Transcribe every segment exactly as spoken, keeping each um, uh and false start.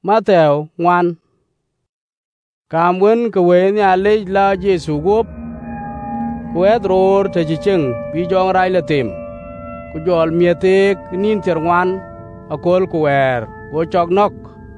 Matthew ngoan. Kam wen ke wen ya le la Jesu gop. Kuet ror te chicheng bi jong rai le tim. Ku jol miete nin ter ngoan akol kuwer go chok nok.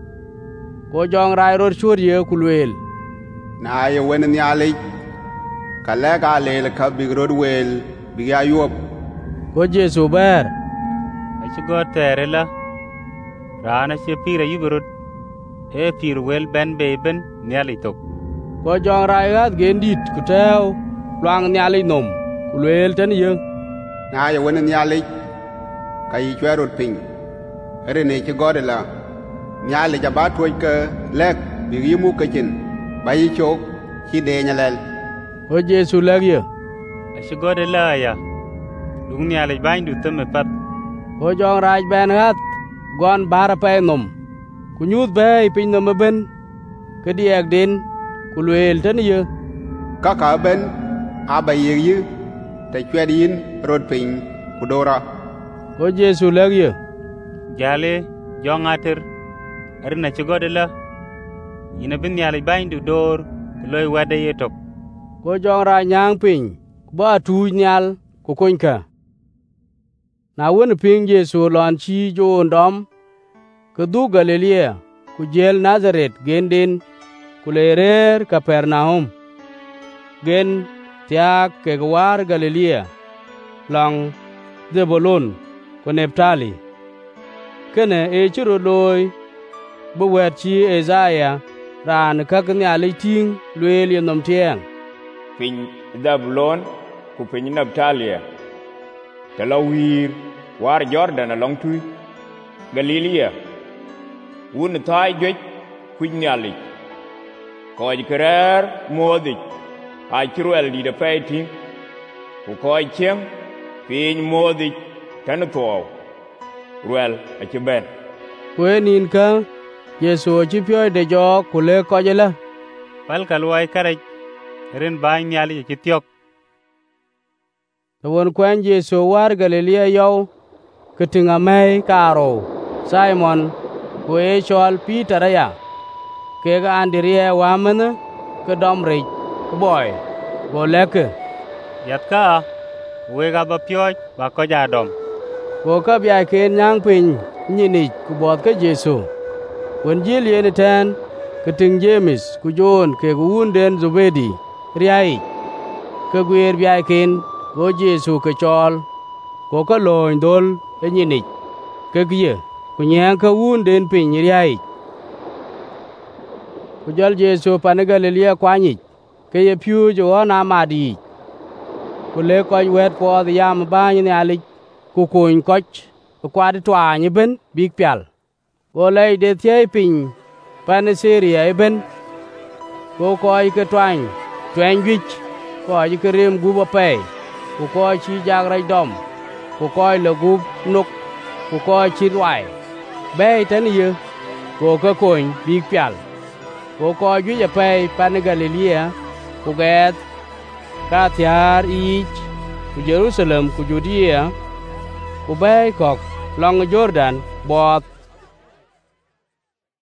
Go jong rai ror chur ye kulwel. Na ye wen ya le ka le ka le ka bi rod wel bi ya yop. Go Jesu ber. Achi go terela. Rana che pira yuburut. E pir wel ben beben nyali tok. Go jong rai gat gendit ku teo loang nyali nom kulwel ten ye. Na ye wen ya le ka yi chwe rod ping. Ere ne che god la. Nya le ja ba toy ke lek bi yi mu ke chin. Ba yi chok chi de nyalel. Go Jesu leg ye. Achi go de la ya. Lung nyali bain du teme pat. Go jong rai ben gat gon bar pe nom. Ku nyut be pin nom ben. Ke diek din kulwel ten ye. Ka ka ben a ba yi yi te chwe din rod ping ku dora. Go Jesu leg ye. Jale jong ater. Arina chi go de la. Ina bin nyali bain du dor loy wade ye tok. Go jong rai nyang pin. Ba tu nyal ku kunka. Na wen ping Jesu lon chi jo ndom. Ke du Galilea ku jel Nazaret gendin ku lerer Kapernaum. Gen tiak ke gwar Galilea long Zebulun ku Neptali. Kene e chiro loy bu wet chi Isaiah ran ka knya le ting lwel ye nom tieng. Pin Zebulun ku pin Neptali. Talawir war Jordan along tui Galilea. Wun thai jwej kuj nyali. Koj kerer modich. Ai chruel di da pay ting. Ku koj chieng pin modich tanu tuaw. Ruel achi ben. Kwe nin ka Yesu chi pyoy de jo kule koj la. Pal kalwai karaj. Rin bain nyali chi tiok. Tawon kwen Jesu war Galilea yaw. Ketinga may karo. Simon ku e chol Peter ya. Kega Andrea wamana ke domrij ku boy. Go leke. Yatka wega ba pyoj ba ko jadom. Go ka bia ken nyang pin nyini ku bot ke Jesu. Wen jil yene ten keting James ku John ke wunden Zubedi riai. Ke gwer bia ken go Jesu ke chol. Go ka loñ dol e nyini. Ke giye ku nyang ka wunden pin riai. Ku jol Jesu pane Galilea kwanyi. Ke ye piu jo na madi. Ku le koj wet po the yam ba ni ali ku kun koj ku kwad twa ni ben big pial. Go le de tie pin pane Syria e ben. Go koj ke twan twen wich ko ji ke rem gu ba pe. Ku ko chi jag rai dom. Ku ko le gu nuk ku ko chi rwai. Be ten ye go ka kun big pial. Go ko ju ya pe pane Galilea ku get ka tiar ich ku Jerusalem ku Judea ku bay kok long Jordan bot